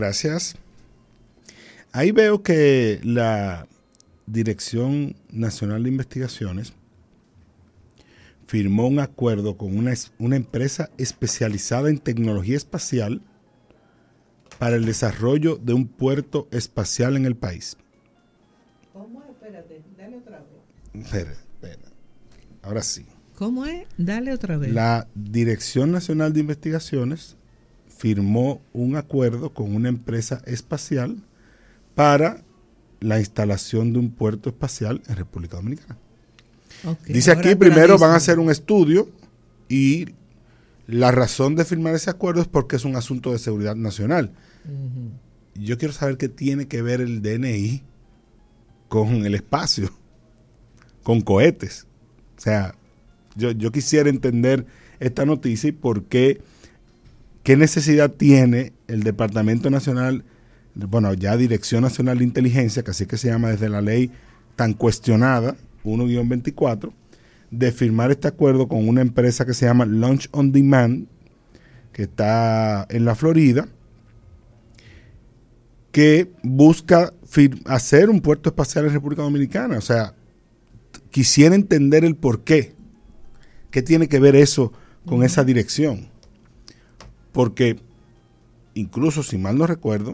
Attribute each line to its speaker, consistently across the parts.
Speaker 1: Gracias. Ahí veo que la Dirección Nacional de Investigaciones firmó un acuerdo con una empresa especializada en tecnología espacial para el desarrollo de un puerto espacial en el país.
Speaker 2: ¿Cómo es? Espérate, dale otra vez.
Speaker 1: Espera. Ahora sí.
Speaker 2: ¿Cómo es? Dale otra vez.
Speaker 1: La Dirección Nacional de Investigaciones firmó un acuerdo con una empresa espacial para la instalación de un puerto espacial en República Dominicana.
Speaker 2: Okay,
Speaker 1: dice aquí, primero van a hacer un estudio y la razón de firmar ese acuerdo es porque es un asunto de seguridad nacional. Uh-huh. Yo quiero saber qué tiene que ver el DNI con el espacio, con cohetes. O sea, yo quisiera entender esta noticia y por qué necesidad tiene el Departamento Nacional, bueno, ya Dirección Nacional de Inteligencia, que así que se llama desde la ley tan cuestionada, 1-24, de firmar este acuerdo con una empresa que se llama Launch on Demand, que está en la Florida, que busca hacer un puerto espacial en República Dominicana. O sea, quisiera entender el por qué. ¿Qué tiene que ver eso con esa dirección? Porque incluso, si mal no recuerdo,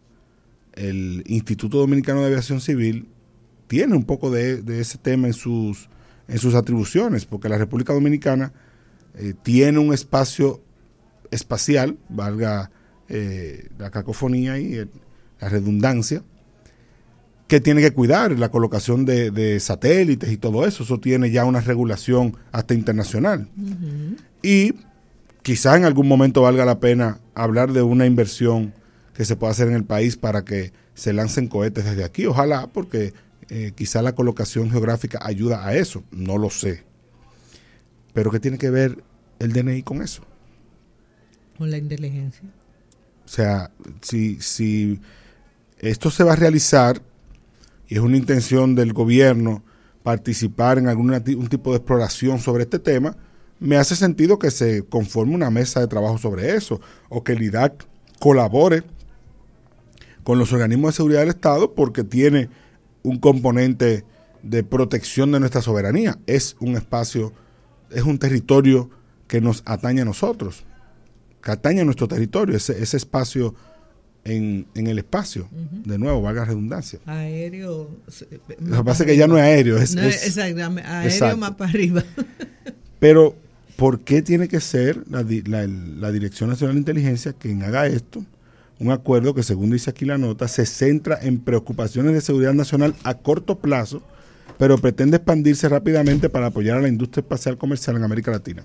Speaker 1: el Instituto Dominicano de Aviación Civil tiene un poco de ese tema en sus atribuciones, porque la República Dominicana tiene un espacio espacial, valga la cacofonía y la redundancia, que tiene que cuidar la colocación de satélites y todo eso. Eso tiene ya una regulación hasta internacional. Uh-huh. Y quizás en algún momento valga la pena hablar de una inversión que se pueda hacer en el país para que se lancen cohetes desde aquí. Ojalá, porque quizás la colocación geográfica ayuda a eso. No lo sé. Pero ¿qué tiene que ver el DNI con eso?
Speaker 2: Con la inteligencia.
Speaker 1: O sea, si esto se va a realizar y es una intención del gobierno participar en un tipo de exploración sobre este tema, me hace sentido que se conforme una mesa de trabajo sobre eso, o que el IDAC colabore con los organismos de seguridad del Estado, porque tiene un componente de protección de nuestra soberanía. Es un espacio, es un territorio que nos atañe a nosotros, que atañe a nuestro territorio, ese espacio en el espacio. Uh-huh. De nuevo, valga la redundancia.
Speaker 2: Aéreo.
Speaker 1: Lo que pasa es que ya no es aéreo,
Speaker 2: exactamente, aéreo exacto. Más para arriba.
Speaker 1: Pero, ¿por qué tiene que ser la Dirección Nacional de Inteligencia quien haga esto? Un acuerdo que, según dice aquí la nota, se centra en preocupaciones de seguridad nacional a corto plazo, pero pretende expandirse rápidamente para apoyar a la industria espacial comercial en América Latina.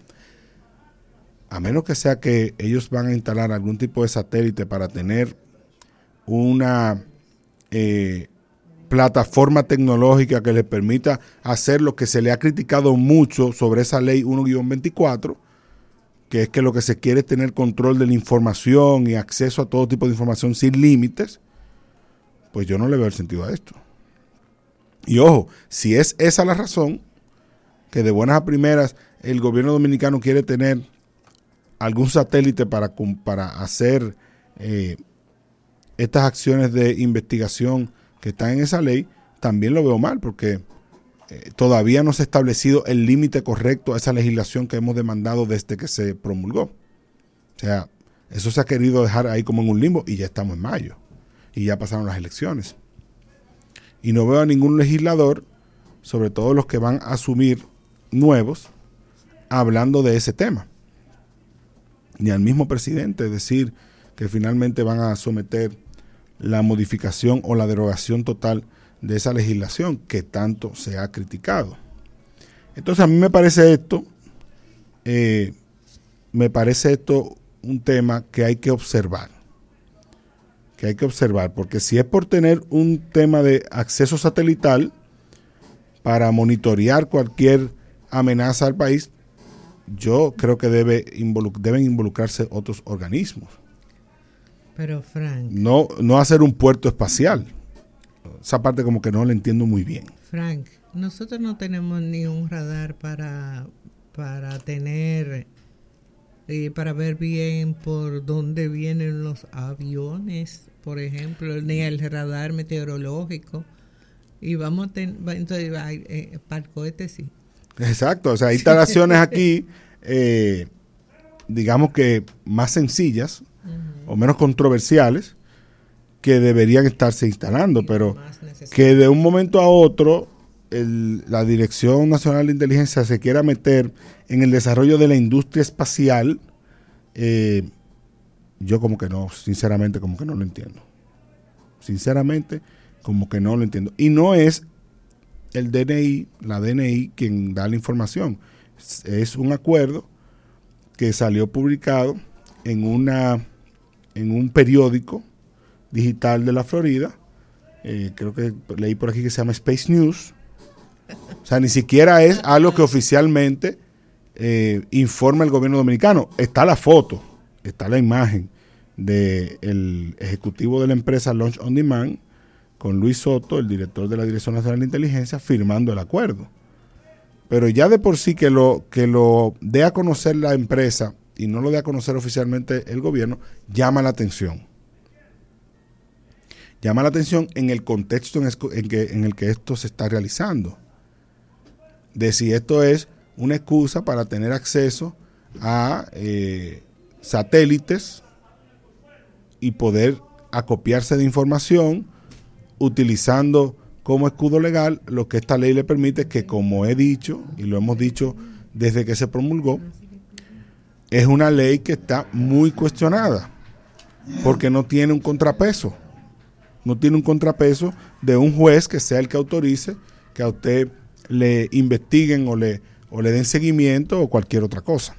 Speaker 1: A menos que sea que ellos van a instalar algún tipo de satélite para tener una plataforma tecnológica que les permita hacer lo que se le ha criticado mucho sobre esa ley 1-24, que es que lo que se quiere es tener control de la información y acceso a todo tipo de información sin límites, pues yo no le veo el sentido a esto. Y ojo, si es esa la razón, que de buenas a primeras el gobierno dominicano quiere tener algún satélite para hacer estas acciones de investigación que están en esa ley, también lo veo mal, porque todavía no se ha establecido el límite correcto a esa legislación que hemos demandado desde que se promulgó. O sea, eso se ha querido dejar ahí como en un limbo y ya estamos en mayo y ya pasaron las elecciones. Y no veo a ningún legislador, sobre todo los que van a asumir nuevos, hablando de ese tema. Ni al mismo presidente decir que finalmente van a someter la modificación o la derogación total de esa legislación que tanto se ha criticado. Entonces a mí me parece esto un tema que hay que observar. Porque si es por tener un tema de acceso satelital para monitorear cualquier amenaza al país, yo creo que deben involucrarse otros organismos.
Speaker 2: Pero Frank,
Speaker 1: no hacer un puerto espacial. Esa parte como que no la entiendo muy bien.
Speaker 2: Frank, nosotros no tenemos ni un radar para tener para ver bien por dónde vienen los aviones, por ejemplo, ni el radar meteorológico. Y vamos a entonces, para el cohete sí.
Speaker 1: Exacto, o sea, hay instalaciones aquí, digamos que más sencillas o menos controversiales, que deberían estarse instalando, pero que de un momento a otro la Dirección Nacional de Inteligencia se quiera meter en el desarrollo de la industria espacial, yo como que no, sinceramente como que no lo entiendo. Sinceramente como que no lo entiendo. Y no es el DNI, la DNI quien da la información. Es un acuerdo que salió publicado en un periódico digital de la Florida, creo que leí por aquí que se llama Space News. O sea, ni siquiera es algo que oficialmente informa el gobierno dominicano. Está la foto, está la imagen del ejecutivo de la empresa Launch On Demand con Luis Soto, el director de la Dirección Nacional de Inteligencia, firmando el acuerdo. Pero ya de por sí que lo dé a conocer la empresa y no lo dé a conocer oficialmente el gobierno, llama la atención. Llama la atención en el contexto en el que esto se está realizando. De si esto es una excusa para tener acceso a satélites y poder acopiarse de información utilizando como escudo legal lo que esta ley le permite, que como he dicho y lo hemos dicho desde que se promulgó, es una ley que está muy cuestionada porque no tiene un contrapeso. No tiene un contrapeso de un juez que sea el que autorice que a usted le investiguen o le den seguimiento o cualquier otra cosa.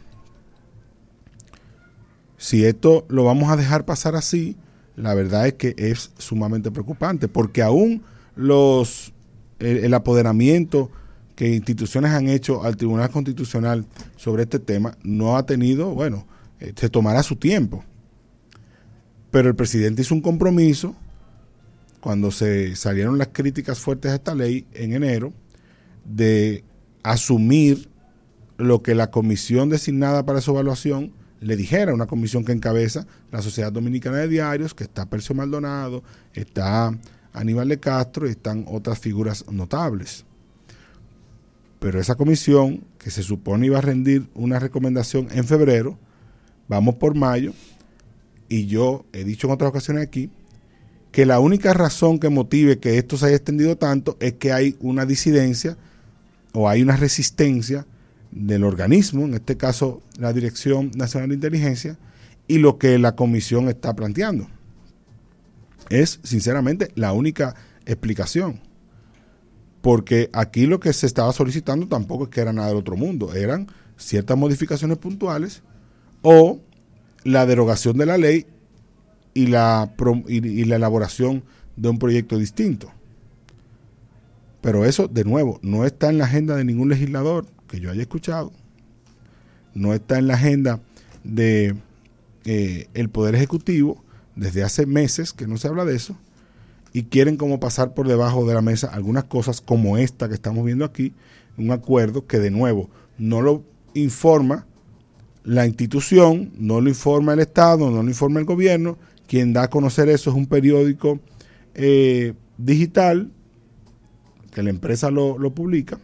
Speaker 1: Si esto lo vamos a dejar pasar así, la verdad es que es sumamente preocupante, porque aún el apoderamiento que instituciones han hecho al Tribunal Constitucional sobre este tema no ha tenido, se tomará su tiempo. Pero el presidente hizo un compromiso cuando se salieron las críticas fuertes a esta ley en enero, de asumir lo que la comisión designada para su evaluación le dijera, una comisión que encabeza la Sociedad Dominicana de Diarios, que está Percio Maldonado, está Aníbal de Castro y están otras figuras notables. Pero esa comisión, que se supone iba a rendir una recomendación en febrero, vamos por mayo, y yo he dicho en otras ocasiones aquí que la única razón que motive que esto se haya extendido tanto es que hay una disidencia o hay una resistencia del organismo, en este caso la Dirección Nacional de Inteligencia, y lo que la comisión está planteando. Es, sinceramente, la única explicación. Porque aquí lo que se estaba solicitando tampoco es que era nada del otro mundo, eran ciertas modificaciones puntuales o la derogación de la ley y la elaboración de un proyecto distinto. Pero eso, de nuevo, no está en la agenda de ningún legislador que yo haya escuchado, no está en la agenda de el Poder Ejecutivo desde hace meses que no se habla de eso, y quieren como pasar por debajo de la mesa algunas cosas como esta que estamos viendo aquí, un acuerdo que de nuevo no lo informa la institución, no lo informa el Estado, no lo informa el gobierno. Quien da a conocer eso es un periódico digital que la empresa lo publica,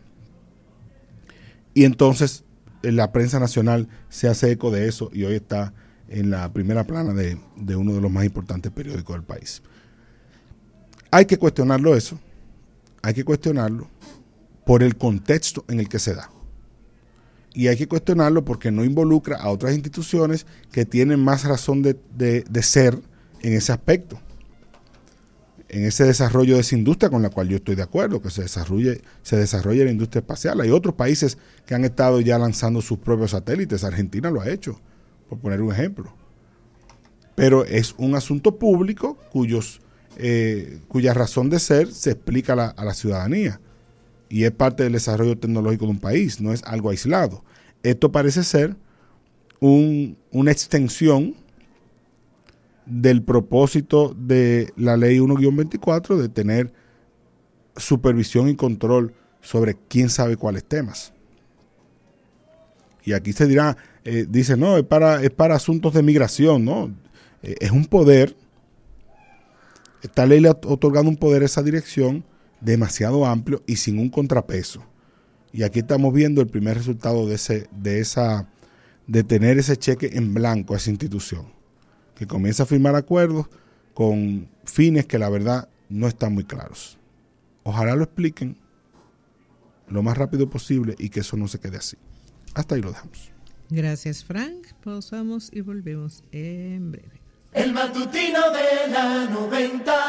Speaker 1: y entonces la prensa nacional se hace eco de eso y hoy está en la primera plana de uno de los más importantes periódicos del país. Hay que cuestionarlo eso, hay que cuestionarlo por el contexto en el que se da. Y hay que cuestionarlo porque no involucra a otras instituciones que tienen más razón de ser en ese aspecto, en ese desarrollo de esa industria con la cual yo estoy de acuerdo, que se desarrolle la industria espacial. Hay otros países que han estado ya lanzando sus propios satélites, Argentina lo ha hecho, por poner un ejemplo. Pero es un asunto público cuya razón de ser se explica a la ciudadanía y es parte del desarrollo tecnológico de un país, no es algo aislado. Esto parece ser una extensión del propósito de la ley 1-24 de tener supervisión y control sobre quién sabe cuáles temas. Y aquí se dirá, dice, no, es para asuntos de migración, ¿no? Es un poder. Esta ley le ha otorgado un poder a esa dirección demasiado amplio y sin un contrapeso. Y aquí estamos viendo el primer resultado de tener ese cheque en blanco a esa institución, que comienza a firmar acuerdos con fines que la verdad no están muy claros. Ojalá lo expliquen lo más rápido posible y que eso no se quede así. Hasta ahí lo dejamos.
Speaker 2: Gracias, Frank. Pausamos y volvemos en breve.
Speaker 3: El matutino de la 90.